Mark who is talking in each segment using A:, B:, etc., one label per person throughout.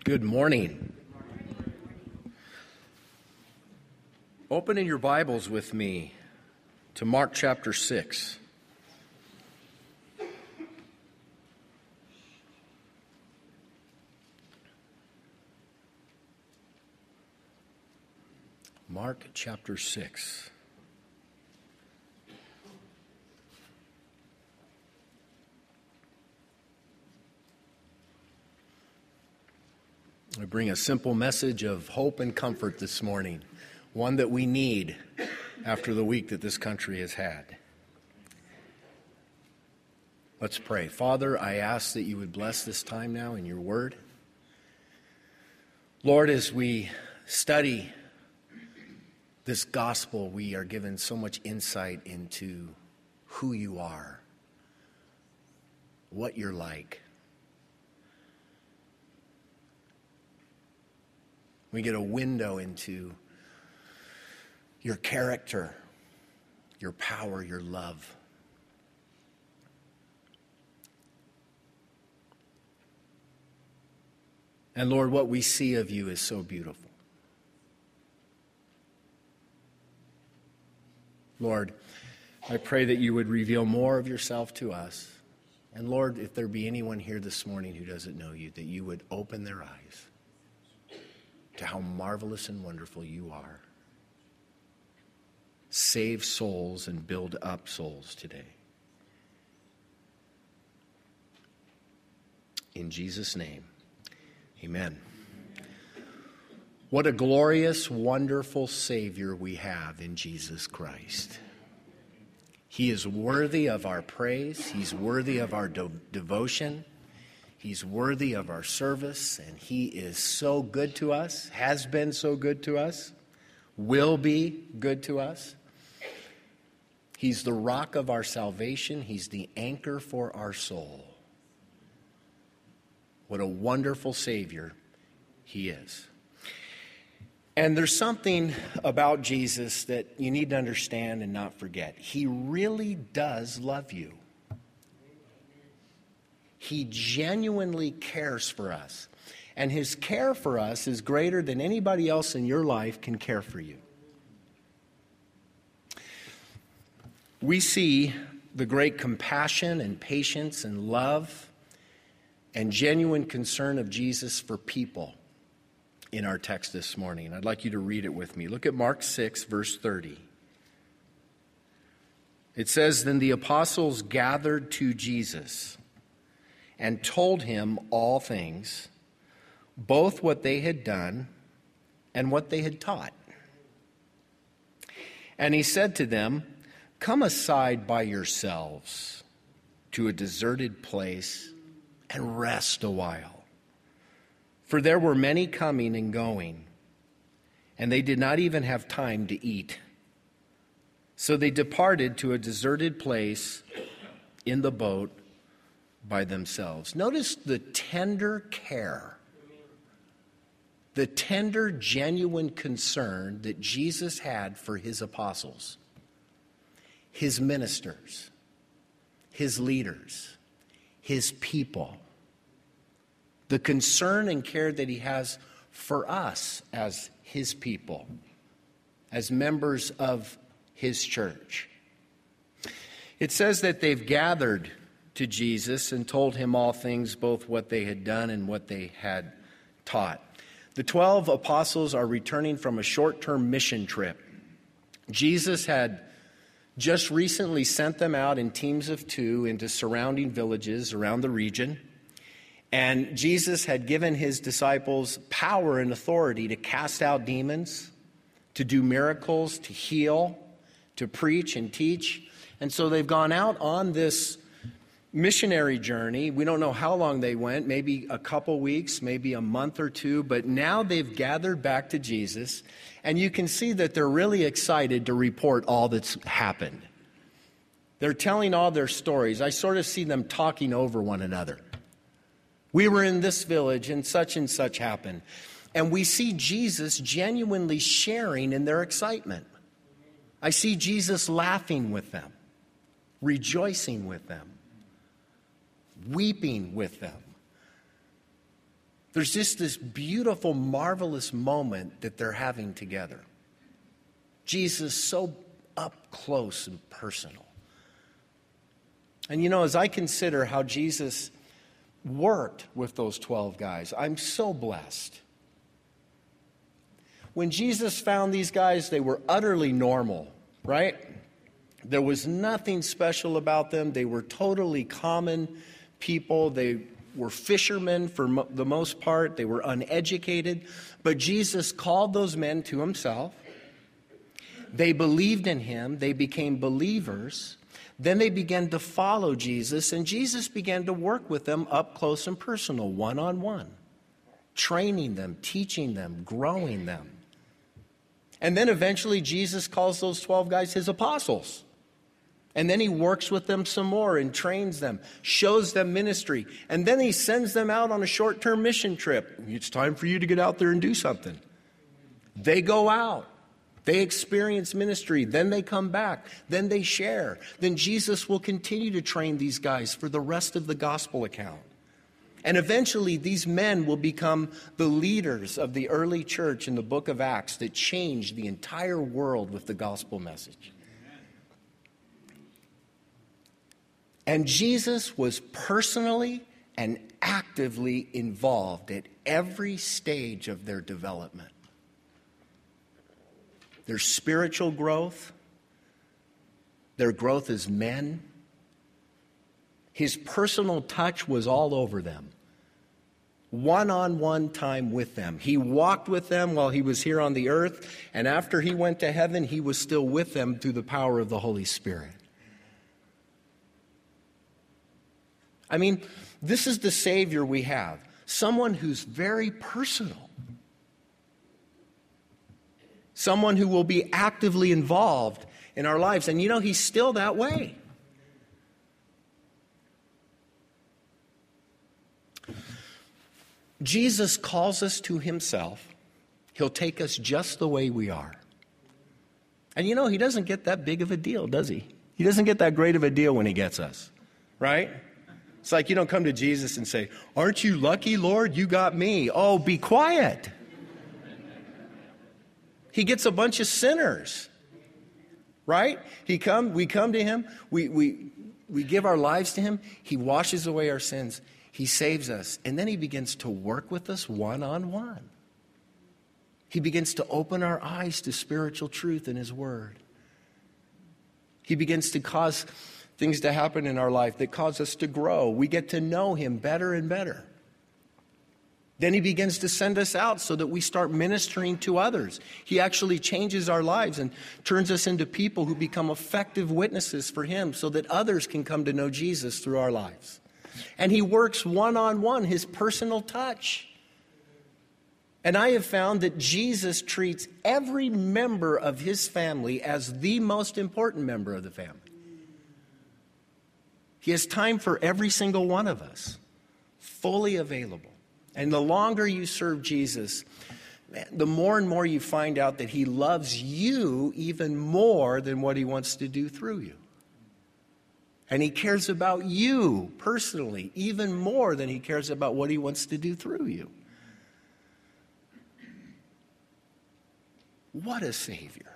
A: Good morning. Open in your Bibles with me to Mark chapter 6. Mark chapter 6. I bring a simple message of hope and comfort this morning, one that we need after the week that this country has had. Let's pray. Father, I ask that you would bless this time now in your word. Lord, as we study this gospel, we are given so much insight into who you are, what you're like. We get a window into your character, your power, your love. And Lord, what we see of you is so beautiful. Lord, I pray that you would reveal more of yourself to us. And Lord, if there be anyone here this morning who doesn't know you, that you would open their eyes to how marvelous and wonderful you are. Save souls and build up souls today. In Jesus' name, amen. What a glorious, wonderful Savior we have in Jesus Christ. He is worthy of our praise. He's worthy of our devotion. He's worthy of our service, and he is so good to us, has been so good to us, will be good to us. He's the rock of our salvation. He's the anchor for our soul. What a wonderful Savior he is. And there's something about Jesus that you need to understand and not forget. He really does love you. He genuinely cares for us. And his care for us is greater than anybody else in your life can care for you. We see the great compassion and patience and love and genuine concern of Jesus for people in our text this morning. I'd like you to read it with me. Look at Mark 6, verse 30. It says, "Then the apostles gathered to Jesus and told him all things, both what they had done and what they had taught. And he said to them, 'Come aside by yourselves to a deserted place and rest a while.' For there were many coming and going, and they did not even have time to eat. So they departed to a deserted place in the boat by themselves." Notice the tender care, the tender, genuine concern that Jesus had for his apostles, his ministers, his leaders, his people. The concern and care that he has for us as his people, as members of his church. It says that they've gathered to Jesus and told him all things, both what they had done and what they had taught. The 12 apostles are returning from a short-term mission trip. Jesus had just recently sent them out in teams of 2 into surrounding villages around the region. And Jesus had given his disciples power and authority to cast out demons, to do miracles, to heal, to preach and teach. And so they've gone out on this missionary journey. We don't know how long they went, maybe a couple weeks, maybe a month or 2, but now they've gathered back to Jesus, and you can see that they're really excited to report all that's happened. They're telling all their stories. I sort of see them talking over one another. We were in this village and such happened. And we see Jesus genuinely sharing in their excitement. I see Jesus laughing with them, rejoicing with them, weeping with them. There's just this beautiful, marvelous moment that they're having together. Jesus so up close and personal. And as I consider how Jesus worked with those 12 guys, I'm so blessed. When Jesus found these guys, they were utterly normal, right? There was nothing special about them. They were totally common people. They were fishermen for the most part. They were uneducated. But Jesus called those men to himself. They believed in him. They became believers. Then they began to follow Jesus, and Jesus began to work with them up close and personal, one-on-one, training them, teaching them, growing them. And then eventually Jesus calls those 12 guys his apostles. And then he works with them some more and trains them, shows them ministry. And then he sends them out on a short-term mission trip. It's time for you to get out there and do something. They go out. They experience ministry. Then they come back. Then they share. Then Jesus will continue to train these guys for the rest of the gospel account. And eventually these men will become the leaders of the early church in the book of Acts that changed the entire world with the gospel message. And Jesus was personally and actively involved at every stage of their development. Their spiritual growth, their growth as men. His personal touch was all over them. One-on-one time with them. He walked with them while he was here on the earth, and after he went to heaven, he was still with them through the power of the Holy Spirit. I mean, this is the Savior we have. Someone who's very personal. Someone who will be actively involved in our lives. And he's still that way. Jesus calls us to himself. He'll take us just the way we are. And he doesn't get that big of a deal, does he? He doesn't get that great of a deal when he gets us, right? It's like you don't come to Jesus and say, "Aren't you lucky, Lord? You got me." Oh, be quiet. He gets a bunch of sinners, right? We come to him. We give our lives to him. He washes away our sins. He saves us. And then he begins to work with us one-on-one. He begins to open our eyes to spiritual truth in his word. He begins to cause things to happen in our life that cause us to grow. We get to know him better and better. Then he begins to send us out so that we start ministering to others. He actually changes our lives and turns us into people who become effective witnesses for him so that others can come to know Jesus through our lives. And he works one-on-one, his personal touch. And I have found that Jesus treats every member of his family as the most important member of the family. He has time for every single one of us, fully available. And the longer you serve Jesus, the more and more you find out that he loves you even more than what he wants to do through you. And he cares about you personally even more than he cares about what he wants to do through you. What a Savior.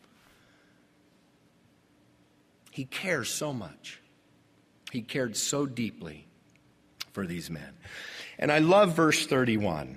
A: He cares so much. He cared so deeply for these men. And I love verse 31.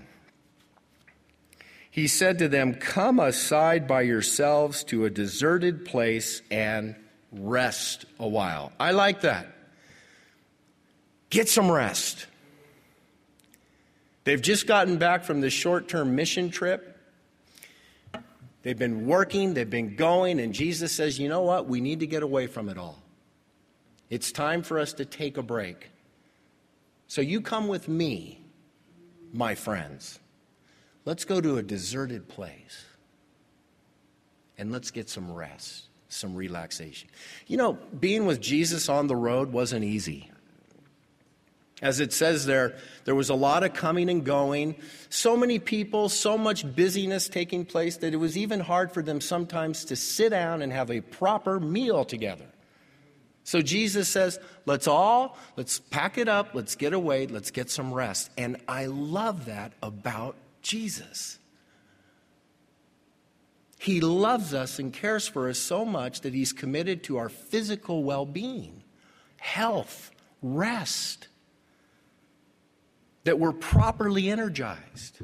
A: He said to them, "Come aside by yourselves to a deserted place and rest a while." I like that. Get some rest. They've just gotten back from this short-term mission trip. They've been working, they've been going, and Jesus says, "You know what? We need to get away from it all. It's time for us to take a break. So you come with me, my friends. Let's go to a deserted place and let's get some rest, some relaxation." Being with Jesus on the road wasn't easy. As it says there was a lot of coming and going, so many people, so much busyness taking place that it was even hard for them sometimes to sit down and have a proper meal together. So Jesus says, let's pack it up, let's get away, let's get some rest. And I love that about Jesus. He loves us and cares for us so much that he's committed to our physical well-being, health, rest, that we're properly energized.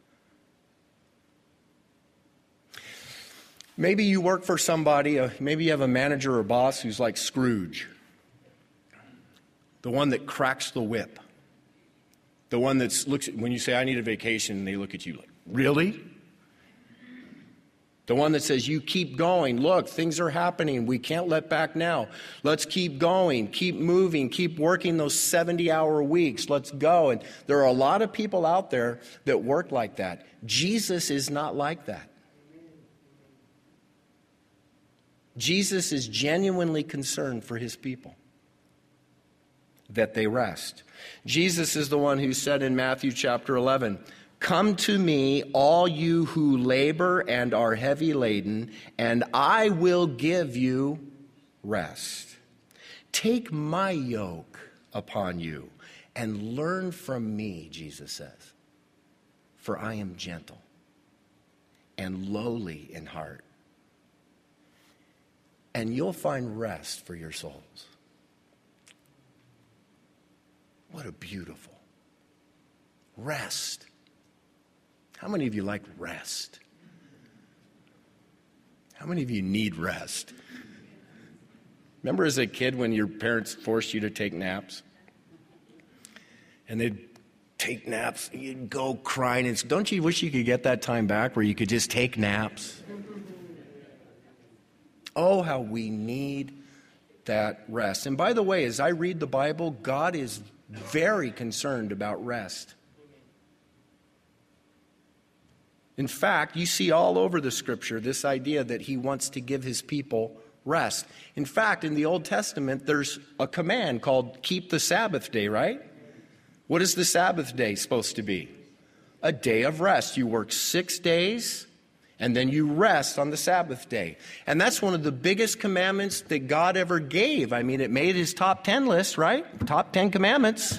A: Maybe you work for somebody, maybe you have a manager or boss who's like Scrooge, the one that cracks the whip, the one that looks when you say, I need a vacation, and they look at you like, really? The one that says, you keep going. Look, things are happening. We can't let back now. Let's keep going, keep moving, keep working those 70-hour weeks. Let's go. And there are a lot of people out there that work like that. Jesus is not like that. Jesus is genuinely concerned for his people, that they rest. Jesus is the one who said in Matthew chapter 11, come to me, all you who labor and are heavy laden, and I will give you rest. Take my yoke upon you and learn from me, Jesus says, for I am gentle and lowly in heart, and you'll find rest for your souls. What a beautiful rest. How many of you like rest? How many of you need rest? Remember as a kid when your parents forced you to take naps? And they'd take naps, and you'd go crying. And don't you wish you could get that time back where you could just take naps? Oh, how we need that rest. And by the way, as I read the Bible, God is very concerned about rest. In fact, you see all over the scripture this idea that he wants to give his people rest. In fact, in the Old Testament, there's a command called keep the Sabbath day, right? What is the Sabbath day supposed to be? A day of rest. You work 6 days, and then you rest on the Sabbath day. And that's one of the biggest commandments that God ever gave. I mean, it made his top 10 list, right? Top 10 commandments.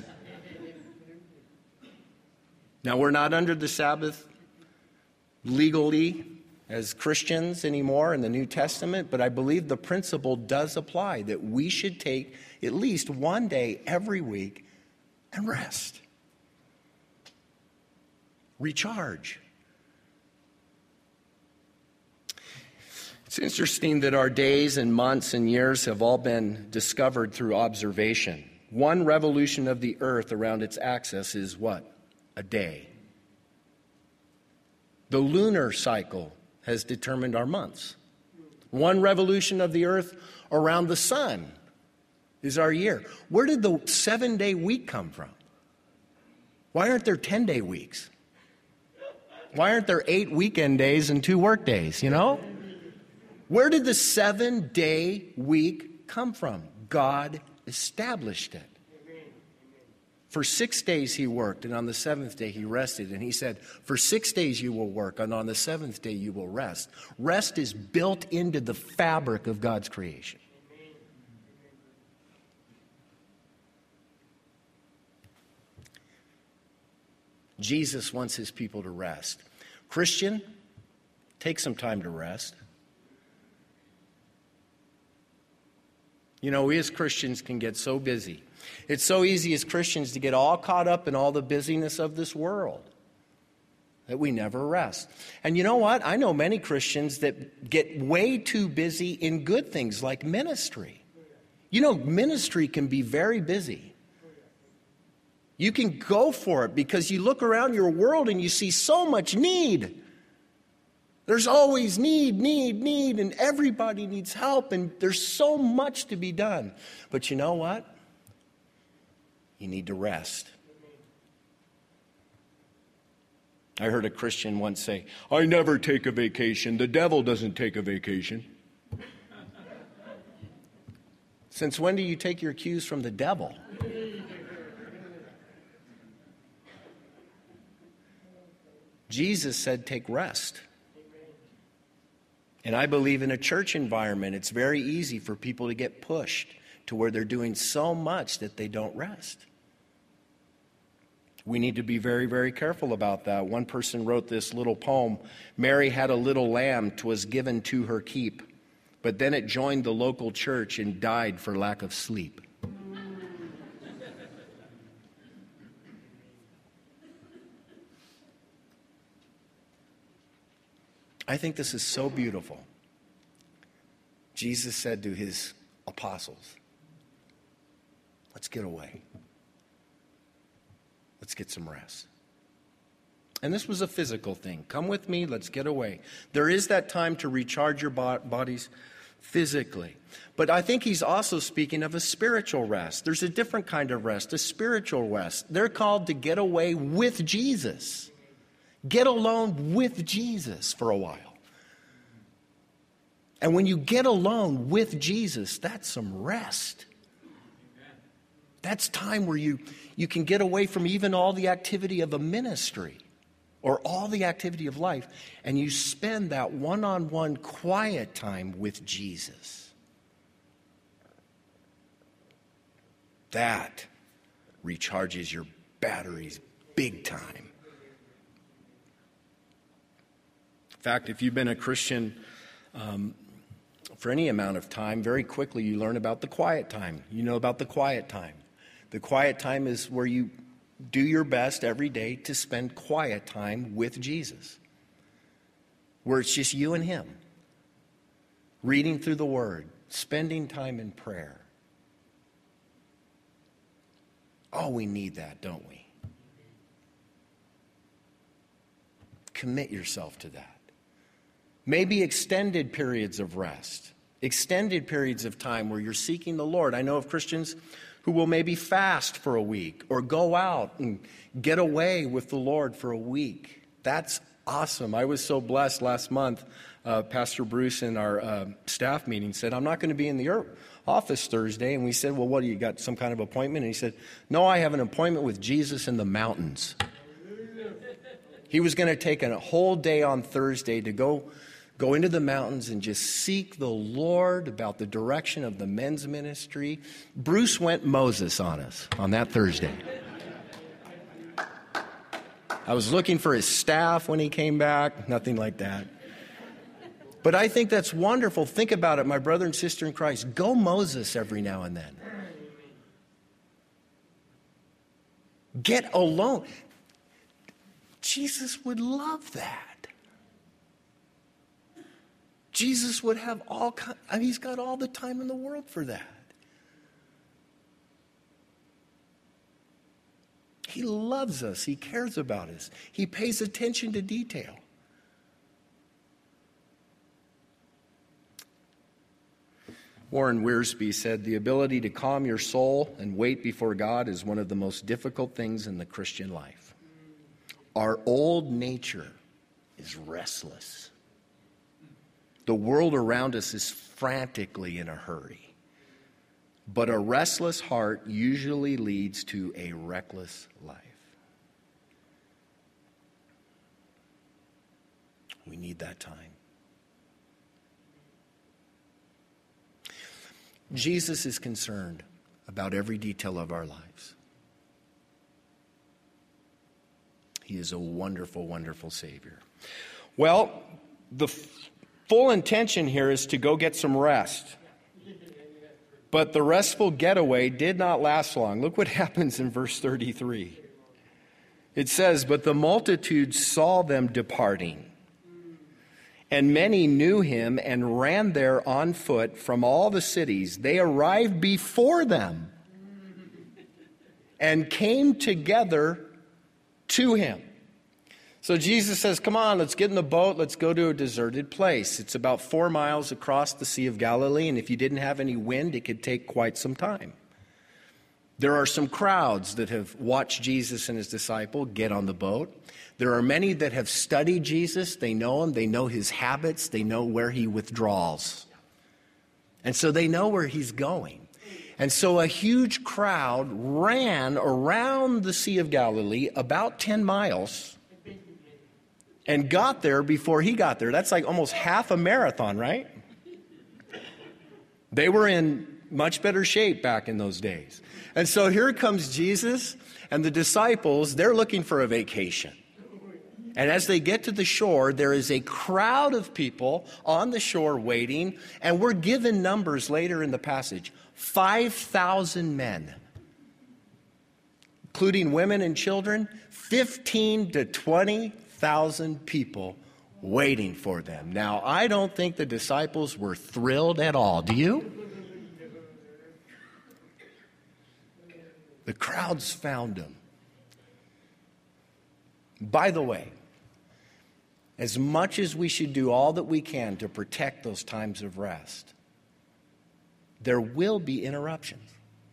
A: Now, we're not under the Sabbath legally as Christians anymore in the New Testament, but I believe the principle does apply that we should take at least one day every week and rest. Recharge. It's interesting that our days and months and years have all been discovered through observation. One revolution of the earth around its axis is what? A day. The lunar cycle has determined our months. One revolution of the earth around the sun is our year. Where did the 7-day week come from? Why aren't there 10-day weeks? Why aren't there 8 weekend days and 2 work days, you know? Where did the 7-day week come from? God established it. For 6 days he worked, and on the 7th day he rested. And he said, for 6 days you will work, and on the 7th day you will rest. Rest is built into the fabric of God's creation. Jesus wants his people to rest. Christian, take some time to rest. You know, we as Christians can get so busy. It's so easy as Christians to get all caught up in all the busyness of this world that we never rest. And you know what? I know many Christians that get way too busy in good things like ministry. You know, ministry can be very busy. You can go for it because you look around your world and you see so much need. There's always need, and everybody needs help, and there's so much to be done. But you know what? You need to rest. I heard a Christian once say, I never take a vacation. The devil doesn't take a vacation. Since when do you take your cues from the devil? Jesus said, take rest. And I believe in a church environment, it's very easy for people to get pushed to where they're doing so much that they don't rest. We need to be very, very careful about that. One person wrote this little poem. Mary had a little lamb, 'twas given to her keep, but then it joined the local church and died for lack of sleep. I think this is so beautiful. Jesus said to his apostles, let's get away. Let's get some rest. And this was a physical thing. Come with me, let's get away. There is that time to recharge your bodies physically. But I think he's also speaking of a spiritual rest. There's a different kind of rest, a spiritual rest. They're called to get away with Jesus. Get alone with Jesus for a while. And when you get alone with Jesus, that's some rest. That's time where you can get away from even all the activity of a ministry or all the activity of life, and you spend that one-on-one quiet time with Jesus. That recharges your batteries big time. In fact, if you've been a Christian for any amount of time, very quickly you learn about the quiet time. You know about the quiet time. The quiet time is where you do your best every day to spend quiet time with Jesus, where it's just you and him, reading through the Word, spending time in prayer. Oh, we need that, don't we? Commit yourself to that. Maybe extended periods of rest, extended periods of time where you're seeking the Lord. I know of Christians who will maybe fast for a week or go out and get away with the Lord for a week. That's awesome. I was so blessed last month. Pastor Bruce in our staff meeting said, I'm not going to be in the office Thursday. And we said, well, what, do you got some kind of appointment? And he said, no, I have an appointment with Jesus in the mountains. He was going to take a whole day on Thursday to go into the mountains and just seek the Lord about the direction of the men's ministry. Bruce went Moses on us on that Thursday. I was looking for his staff when he came back, nothing like that. But I think that's wonderful. Think about it, my brother and sister in Christ. Go Moses every now and then. Get alone. Jesus would love that. Jesus would have he's got all the time in the world for that. He loves us. He cares about us. He pays attention to detail. Warren Wiersbe said, the ability to calm your soul and wait before God is one of the most difficult things in the Christian life. Our old nature is restless. The world around us is frantically in a hurry. But a restless heart usually leads to a reckless life. We need that time. Jesus is concerned about every detail of our lives. He is a wonderful, wonderful Savior. Well, the full intention here is to go get some rest. But the restful getaway did not last long. Look what happens in verse 33. It says, but the multitude saw them departing, and many knew him and ran there on foot from all the cities. They arrived before them and came together to him. So Jesus says, come on, let's get in the boat. Let's go to a deserted place. It's about 4 miles across the Sea of Galilee. And if you didn't have any wind, it could take quite some time. There are some crowds that have watched Jesus and his disciple get on the boat. There are many that have studied Jesus. They know him. They know his habits. They know where he withdraws. And so they know where he's going. And so a huge crowd ran around the Sea of Galilee about 10 miles and got there before he got there. That's like almost half a marathon, right? They were in much better shape back in those days. And so here comes Jesus and the disciples. They're looking for a vacation. And as they get to the shore, there is a crowd of people on the shore waiting. And we're given numbers later in the passage. 5,000 men, including women and children, 15 to 20,000 people waiting for them. Now, I don't think the disciples were thrilled at all. Do you? The crowds found him. By the way, as much as we should do all that we can to protect those times of rest, there will be interruptions.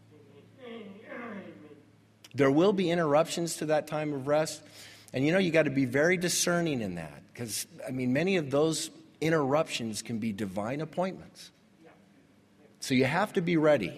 A: There will be interruptions to that time of rest. And you got to be very discerning in that. Because, many of those interruptions can be divine appointments. So you have to be ready.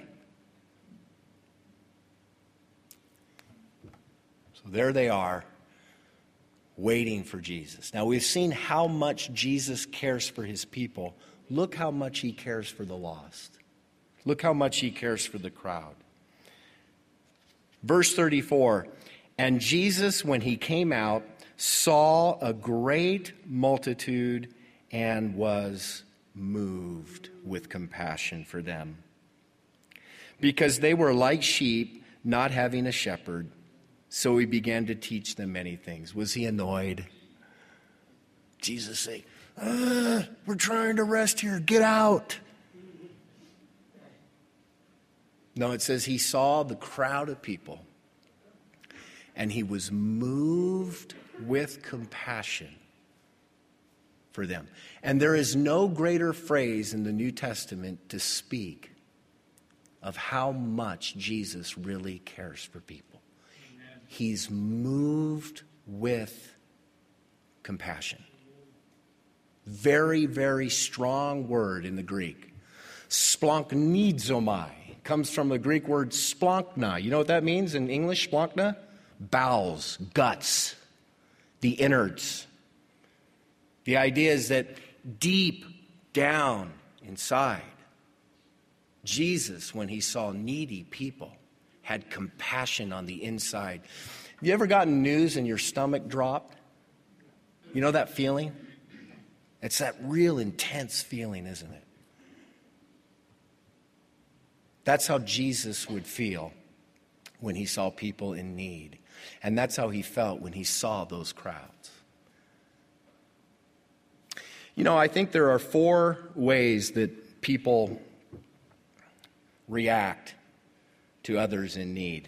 A: So there they are, waiting for Jesus. Now, we've seen how much Jesus cares for his people. Look how much he cares for the lost. Look how much he cares for the crowd. Verse 34, and Jesus, when he came out, saw a great multitude and was moved with compassion for them, because they were like sheep not having a shepherd. So he began to teach them many things. Was he annoyed? Jesus said, we're trying to rest here. Get out. No, it says he saw the crowd of people and he was moved with compassion for them. And there is no greater phrase in the New Testament to speak of how much Jesus really cares for people. Amen. He's moved with compassion. Very, very strong word in the Greek. Splanchnizomai comes from the Greek word splanchna. You know what that means in English, splanchna? Bowels, guts, the innards. The idea is that deep down inside, Jesus, when he saw needy people, had compassion on the inside. You ever gotten news and your stomach dropped? You know that feeling? It's that real intense feeling, isn't it? That's how Jesus would feel when he saw people in need. And that's how he felt when he saw those crowds. I think there are 4 ways that people react to others in need.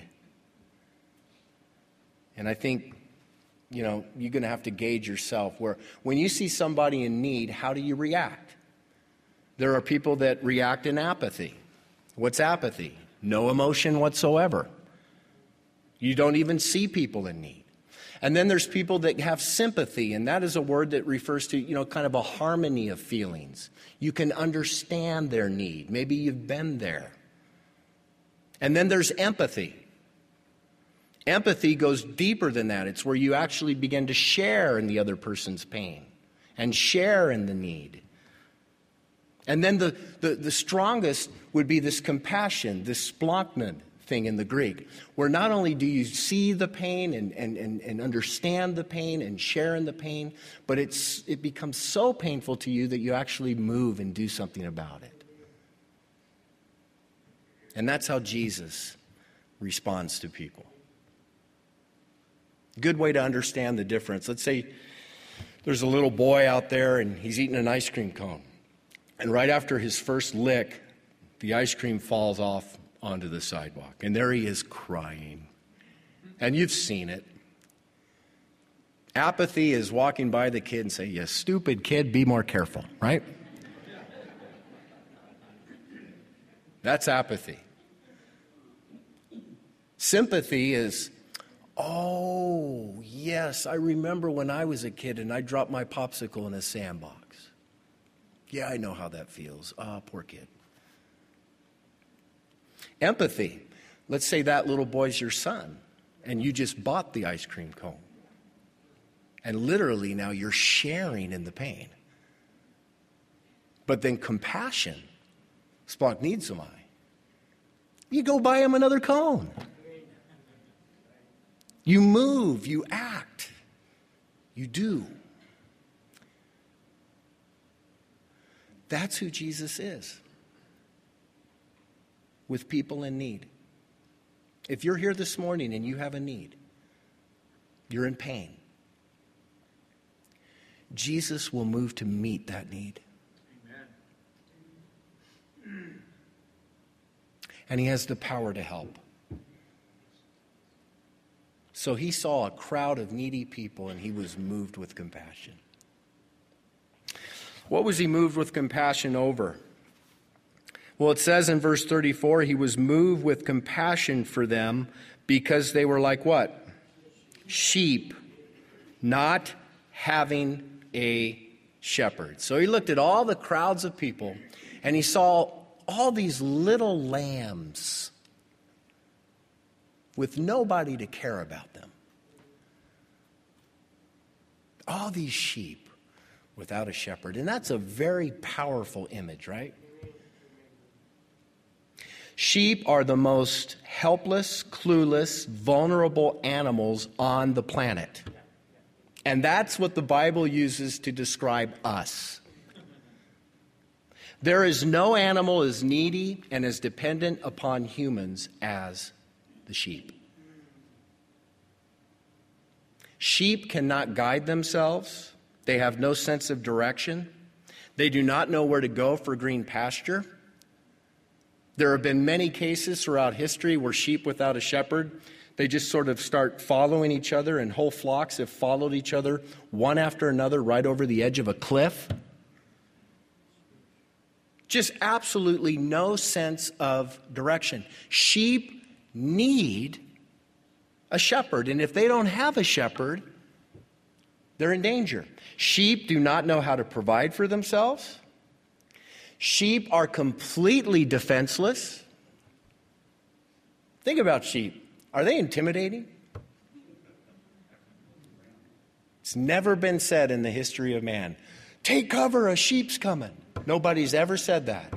A: And I think, you're going to have to gauge yourself where when you see somebody in need, how do you react? There are people that react in apathy. What's apathy? No emotion whatsoever. You don't even see people in need. And then there's people that have sympathy, and that is a word that refers to, kind of a harmony of feelings. You can understand their need. Maybe you've been there. And then there's empathy. Empathy goes deeper than that. It's where you actually begin to share in the other person's pain and share in the need. And then the strongest would be this compassion, this splanchnid thing in the Greek, where not only do you see the pain and understand the pain and share in the pain, but it becomes so painful to you that you actually move and do something about it. And that's how Jesus responds to people. Good way to understand the difference. Let's say there's a little boy out there and he's eating an ice cream cone. And right after his first lick, the ice cream falls off onto the sidewalk. And there he is crying. And you've seen it. Apathy is walking by the kid and say, "You stupid kid, be more careful," right? That's apathy. Sympathy is, "Oh, yes, I remember when I was a kid and I dropped my popsicle in a sandbox. Yeah, I know how that feels. Ah, poor kid." Empathy. Let's say that little boy's your son and you just bought the ice cream cone. And literally now you're sharing in the pain. But then compassion, splanchnizomai, You go buy him another cone. You move, you act, you do. That's who Jesus is with people in need. If you're here this morning and you have a need, you're in pain, Jesus will move to meet that need. Amen. And he has the power to help. So he saw a crowd of needy people and he was moved with compassion. What was he moved with compassion over? Well, it says in verse 34, he was moved with compassion for them because they were like what? Sheep, not having a shepherd. So he looked at all the crowds of people and he saw all these little lambs with nobody to care about them. All these sheep without a shepherd. And that's a very powerful image, right? Sheep are the most helpless, clueless, vulnerable animals on the planet. And that's what the Bible uses to describe us. There is no animal as needy and as dependent upon humans as the sheep. Sheep cannot guide themselves. They have no sense of direction. They do not know where to go for green pasture. There have been many cases throughout history where sheep without a shepherd, they just sort of start following each other, and whole flocks have followed each other one after another right over the edge of a cliff. Just absolutely no sense of direction. Sheep need a shepherd, and if they don't have a shepherd, they're in danger. Sheep do not know how to provide for themselves. Sheep are completely defenseless. Think about sheep. Are they intimidating? It's never been said in the history of man, take cover, a sheep's coming. Nobody's ever said that.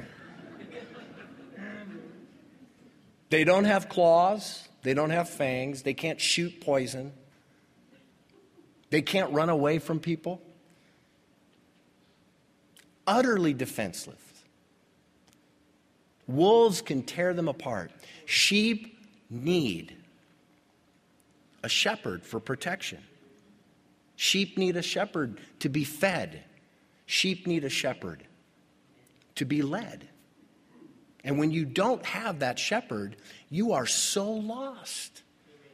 A: They don't have claws. They don't have fangs. They can't shoot poison. They can't run away from people. Utterly defenseless. Wolves can tear them apart. Sheep need a shepherd for protection. Sheep need a shepherd to be fed. Sheep need a shepherd to be led. And when you don't have that shepherd, you are so lost.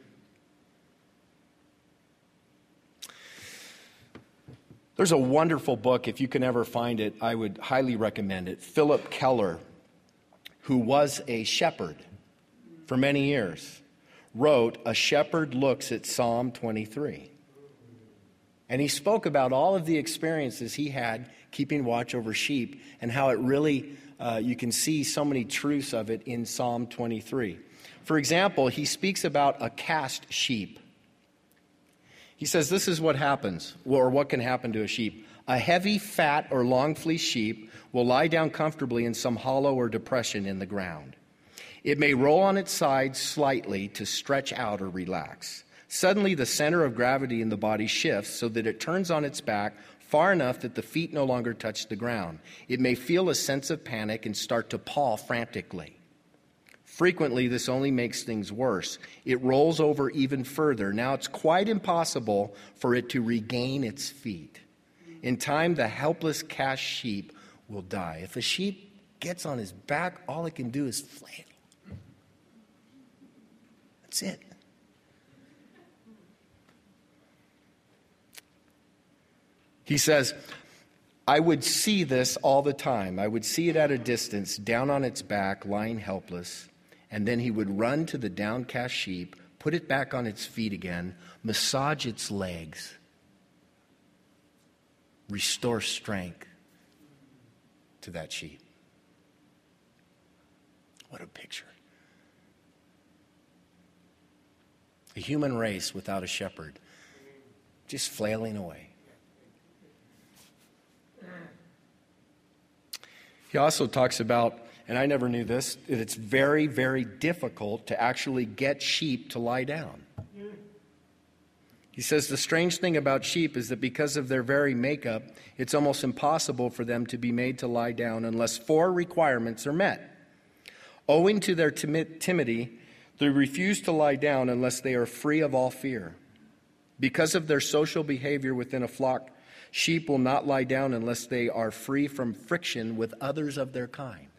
A: There's a wonderful book, if you can ever find it, I would highly recommend it. Philip Keller, who was a shepherd for many years, wrote, A Shepherd Looks at Psalm 23. And he spoke about all of the experiences he had keeping watch over sheep and how it really, you can see so many truths of it in Psalm 23. For example, he speaks about a cast sheep. He says this is what happens, or what can happen to a sheep. A heavy, fat, or long-fleeced sheep will lie down comfortably in some hollow or depression in the ground. It may roll on its side slightly to stretch out or relax. Suddenly, the center of gravity in the body shifts so that it turns on its back far enough that the feet no longer touch the ground. It may feel a sense of panic and start to paw frantically. Frequently, this only makes things worse. It rolls over even further. Now it's quite impossible for it to regain its feet. In time, the helpless cast sheep will die. If a sheep gets on his back, all it can do is flail. That's it. He says, I would see this all the time. I would see it at a distance, down on its back, lying helpless. And then he would run to the downcast sheep, put it back on its feet again, massage its legs, restore strength to that sheep. What a picture. A human race without a shepherd, just flailing away. He also talks about, and I never knew this, that it's very, very difficult to actually get sheep to lie down. He says the strange thing about sheep is that because of their very makeup, it's almost impossible for them to be made to lie down unless 4 requirements are met. Owing to their timidity, they refuse to lie down unless they are free of all fear. Because of their social behavior within a flock, sheep will not lie down unless they are free from friction with others of their kind.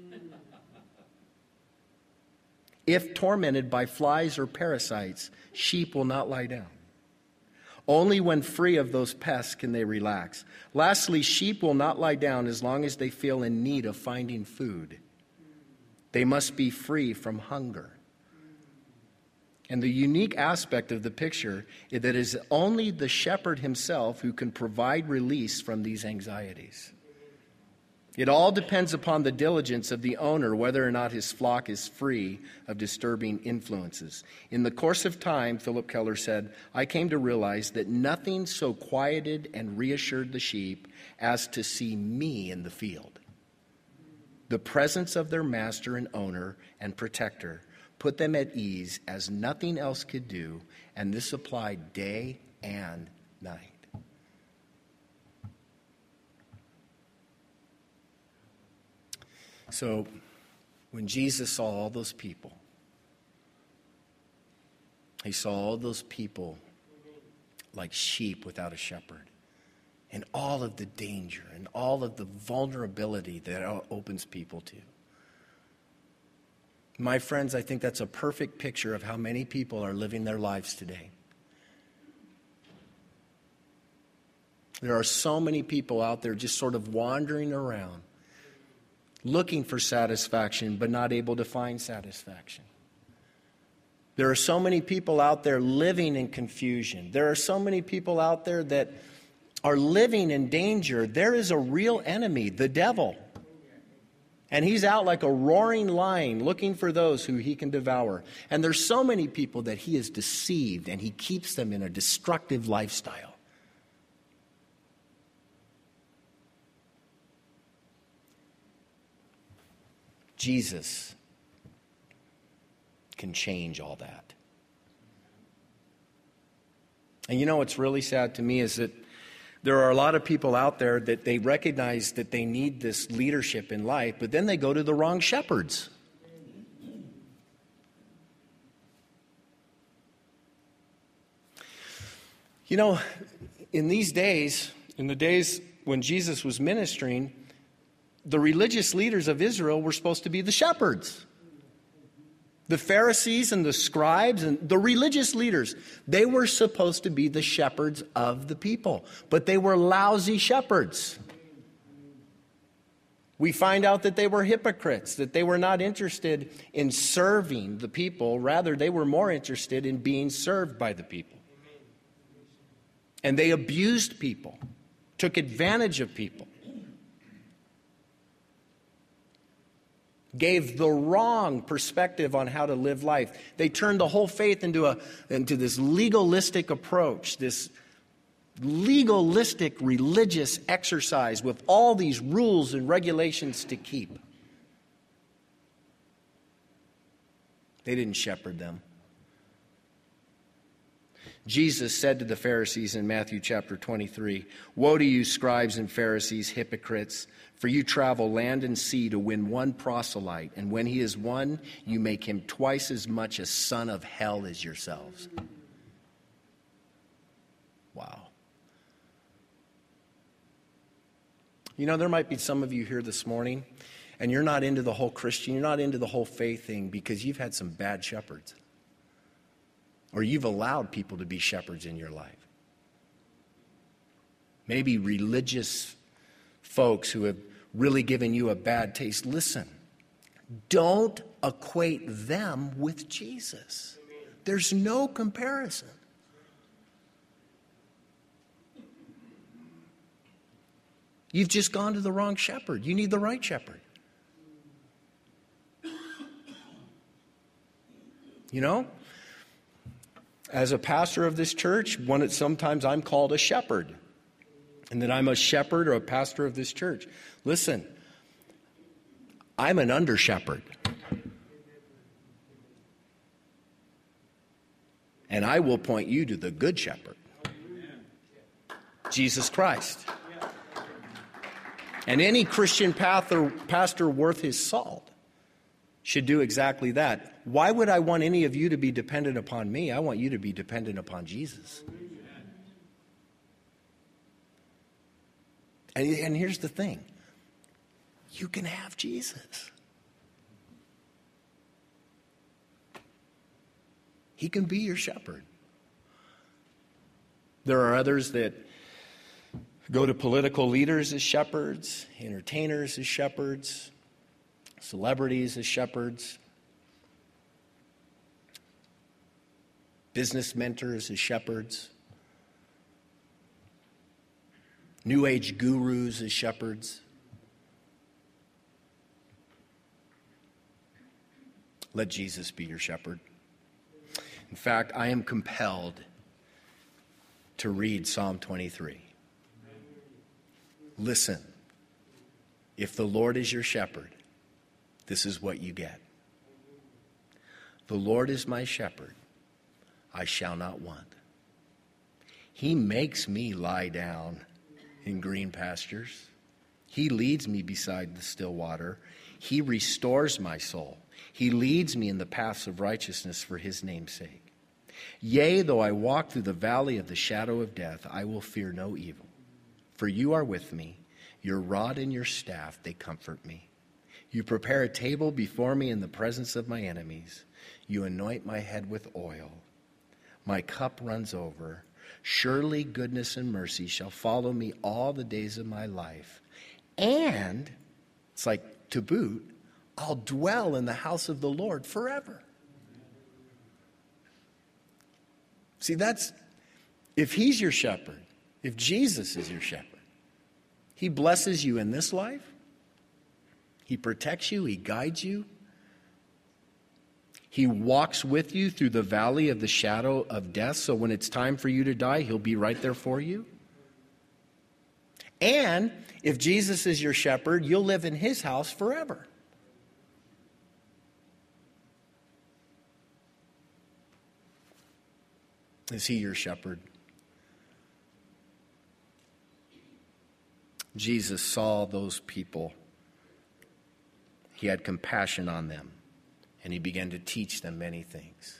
A: If tormented by flies or parasites, sheep will not lie down. Only when free of those pests can they relax. Lastly, sheep will not lie down as long as they feel in need of finding food. They must be free from hunger. And the unique aspect of the picture is that it is only the shepherd himself who can provide release from these anxieties. It all depends upon the diligence of the owner whether or not his flock is free of disturbing influences. In the course of time, Philip Keller said, I came to realize that nothing so quieted and reassured the sheep as to see me in the field. The presence of their master and owner and protector put them at ease as nothing else could do, and this applied day and night. So, when Jesus saw all those people, he saw all those people like sheep without a shepherd, and all of the danger and all of the vulnerability that opens people to. My friends, I think that's a perfect picture of how many people are living their lives today. There are so many people out there just sort of wandering around, looking for satisfaction, but not able to find satisfaction. There are so many people out there living in confusion. There are so many people out there that are living in danger. There is a real enemy, the devil. And he's out like a roaring lion looking for those who he can devour. And there's so many people that he has deceived, and he keeps them in a destructive lifestyle. Jesus can change all that. And you know what's really sad to me is that there are a lot of people out there that they recognize that they need this leadership in life, but then they go to the wrong shepherds. You know, in these days, in the days when Jesus was ministering, the religious leaders of Israel were supposed to be the shepherds. The Pharisees and the scribes and the religious leaders, they were supposed to be the shepherds of the people, but they were lousy shepherds. We find out that they were hypocrites, that they were not interested in serving the people. Rather, they were more interested in being served by the people. And they abused people, took advantage of people, gave the wrong perspective on how to live life. They turned the whole faith into this legalistic approach, this legalistic religious exercise with all these rules and regulations to keep. They didn't shepherd them. Jesus said to the Pharisees in Matthew chapter 23, "Woe to you, scribes and Pharisees, hypocrites, for you travel land and sea to win one proselyte, and when he is won, you make him twice as much a son of hell as yourselves." Wow. You know, there might be some of you here this morning, and you're not into the whole Christian, you're not into the whole faith thing because you've had some bad shepherds. Or you've allowed people to be shepherds in your life. Maybe religious folks who have really given you a bad taste. Listen, don't equate them with Jesus. There's no comparison. You've just gone to the wrong shepherd. You need the right shepherd. You know? As a pastor of this church, sometimes I'm called a shepherd. And that I'm a shepherd or a pastor of this church. Listen, I'm an under shepherd. And I will point you to the good shepherd, Jesus Christ. And any Christian pastor worth his salt should do exactly that. Why would I want any of you to be dependent upon me? I want you to be dependent upon Jesus. And here's the thing. You can have Jesus. He can be your shepherd. There are others that go to political leaders as shepherds, entertainers as shepherds, celebrities as shepherds, business mentors as shepherds, New Age gurus as shepherds. Let Jesus be your shepherd. In fact, I am compelled to read Psalm 23. Listen, if the Lord is your shepherd, this is what you get. The Lord is my shepherd, I shall not want. He makes me lie down in green pastures. He leads me beside the still water. He restores my soul. He leads me in the paths of righteousness for his name's sake. Yea, though I walk through the valley of the shadow of death, I will fear no evil. For you are with me. Your rod and your staff, they comfort me. You prepare a table before me in the presence of my enemies. You anoint my head with oil. My cup runs over. Surely goodness and mercy shall follow me all the days of my life. And, it's like to boot, I'll dwell in the house of the Lord forever. See, that's, if he's your shepherd, if Jesus is your shepherd, he blesses you in this life. He protects you. He guides you. He walks with you through the valley of the shadow of death. So when it's time for you to die, he'll be right there for you. And if Jesus is your shepherd, you'll live in his house forever. Is he your shepherd? Jesus saw those people. He had compassion on them, and he began to teach them many things.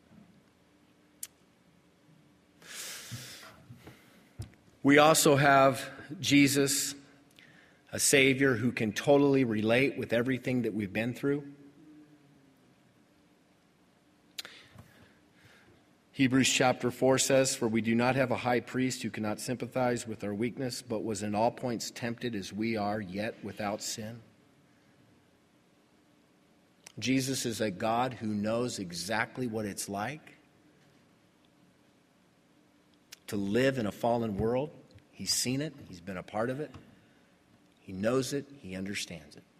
A: We also have Jesus, a Savior who can totally relate with everything that we've been through. Hebrews chapter 4 says, "For we do not have a high priest who cannot sympathize with our weakness, but was in all points tempted as we are, yet without sin." Jesus is a God who knows exactly what it's like to live in a fallen world. He's seen it. He's been a part of it. He knows it. He understands it.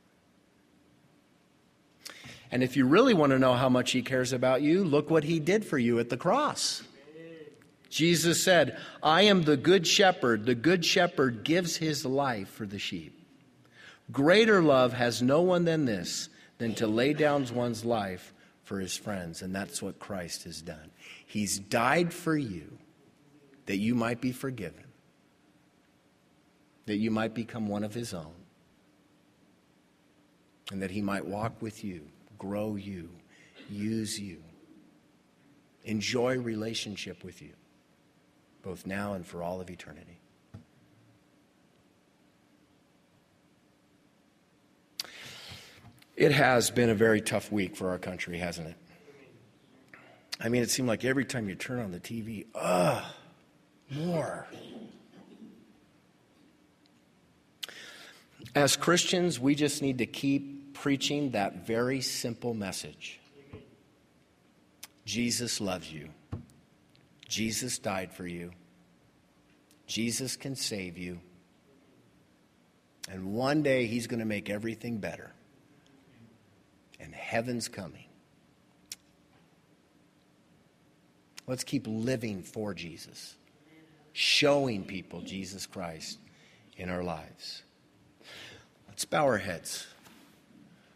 A: And if you really want to know how much he cares about you, look what he did for you at the cross. Jesus said, "I am the good shepherd. The good shepherd gives his life for the sheep. Greater love has no one than this, than to lay down one's life for his friends." And that's what Christ has done. He's died for you that you might be forgiven, that you might become one of his own, and that he might walk with you, grow you, use you, enjoy relationship with you, both now and for all of eternity. It has been a very tough week for our country, hasn't it? I mean, it seemed like every time you turn on the TV, more. As Christians, we just need to keep preaching that very simple message. Jesus loves you. Jesus died for you. Jesus can save you. And one day he's going to make everything better. And heaven's coming. Let's keep living for Jesus. Showing people Jesus Christ in our lives. Let's bow our heads.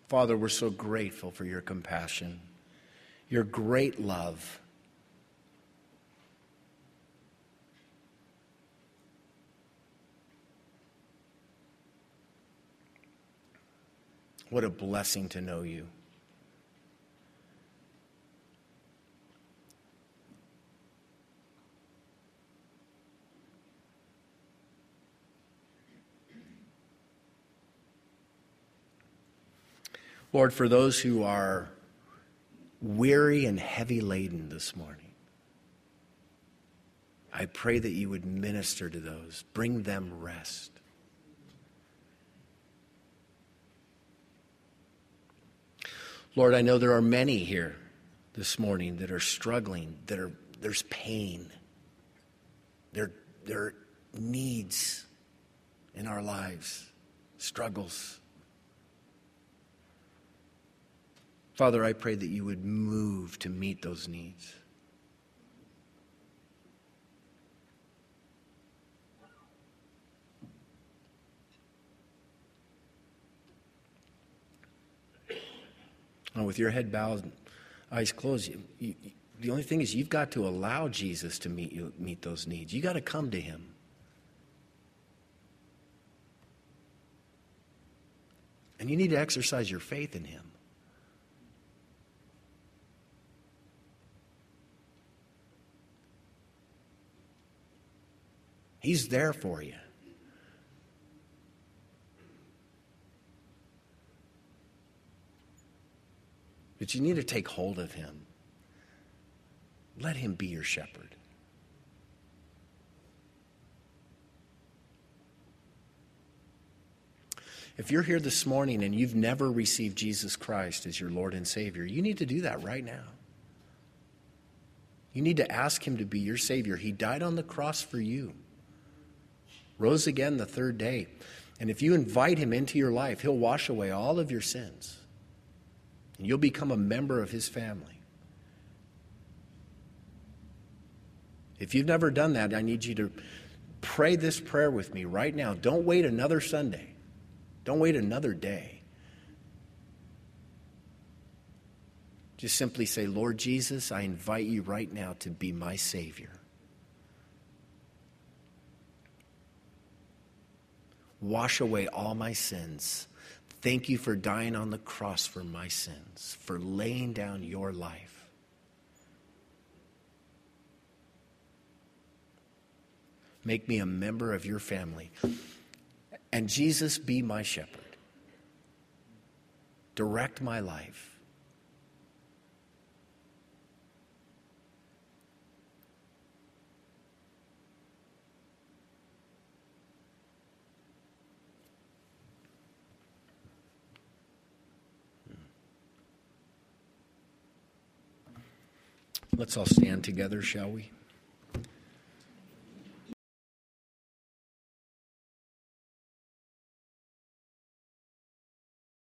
A: Father, we're so grateful for your compassion, your great love. What a blessing to know you. Lord, for those who are weary and heavy laden this morning, I pray that you would minister to those, bring them rest. Lord, I know there are many here this morning that are struggling, there's pain. There are needs in our lives, struggles. Father, I pray that you would move to meet those needs. And with your head bowed, eyes closed, the only thing is you've got to allow Jesus to meet those needs. You got to come to him. And you need to exercise your faith in him. He's there for you. But you need to take hold of him. Let him be your shepherd. If you're here this morning and you've never received Jesus Christ as your Lord and Savior, you need to do that right now. You need to ask him to be your Savior. He died on the cross for you, rose again the third day. And if you invite him into your life, he'll wash away all of your sins. And you'll become a member of his family. If you've never done that, I need you to pray this prayer with me right now. Don't wait another Sunday. Don't wait another day. Just simply say, Lord Jesus, I invite you right now to be my Savior. Wash away all my sins. Thank you for dying on the cross for my sins, for laying down your life. Make me a member of your family. And Jesus, be my shepherd. Direct my life. Let's all stand together, shall we?